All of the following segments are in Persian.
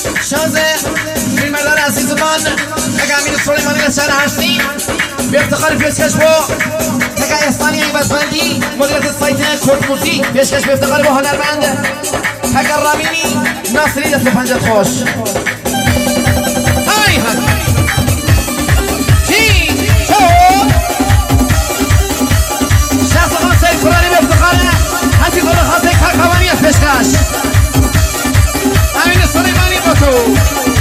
شازه فیلمبردار عزیزمان اگه امیر سلیمانی لشهر هستیم به افتخار پیشکش با تکه احسانی عیبزبندی مدیریت سایت کرد موزیک پیشکش به افتخار با هنرمند تکه رامینی ناصری دست پنجت خوش های های چی شو شخص خان سید فرانی به افتخار حتی خود خاصه کارکوانی از پیشکش امیر سلیمانی با تو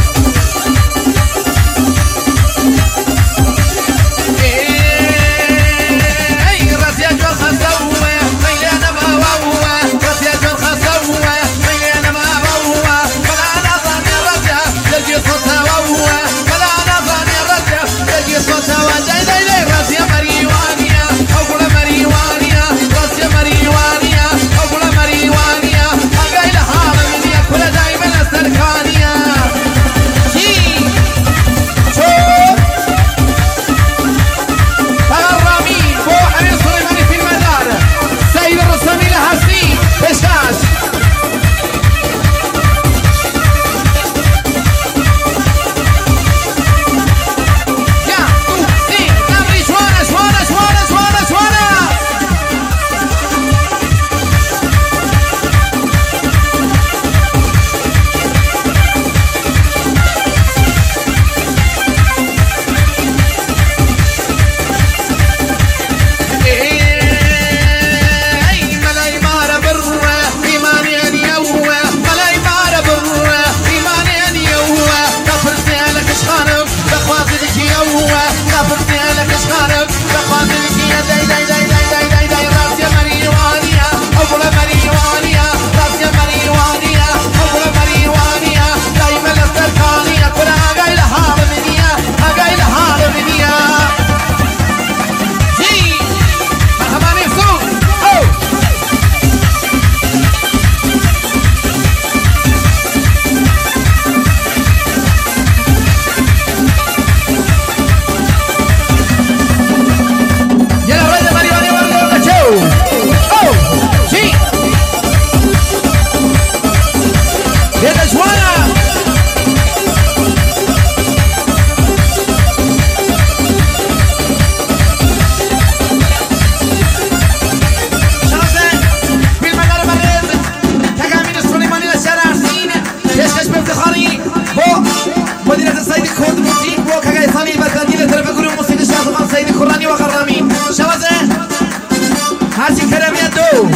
هرچی کرمیه 2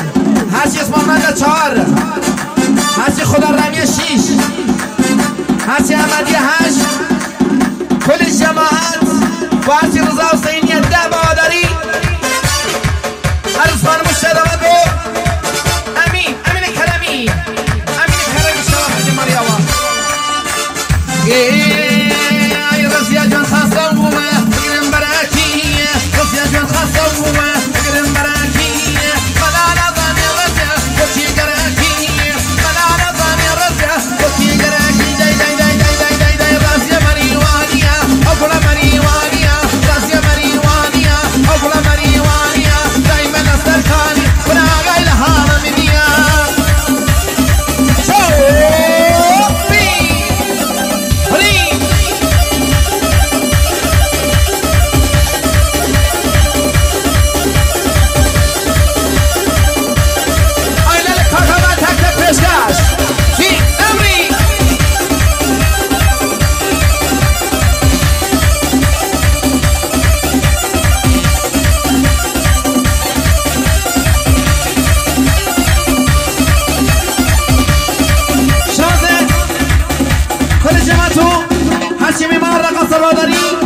هرچی اسمانمنده 4 هرچی خدا رمیه 6 هرچی احمدیه 8 کل جماعت و هرچی رضا حسینیه 10 بهادری عرضمان مشتد آمد بو امین کرمی شما خیلی مریاوه ای رضیه جان خاصه بومه بگیرم براکی رضیه جان خاصه بومه بگیرم براکی ملالا زانی رضیه بچی گراکی ملالا زانی رضیه بچی گراکی دی رضیه مریوانیه اگولا مریوانیه رضیه مریوانیه اگولا مریوانیه دایما نسترکانی بنا آگای لحانا منیه هرچی میمار رقص باداری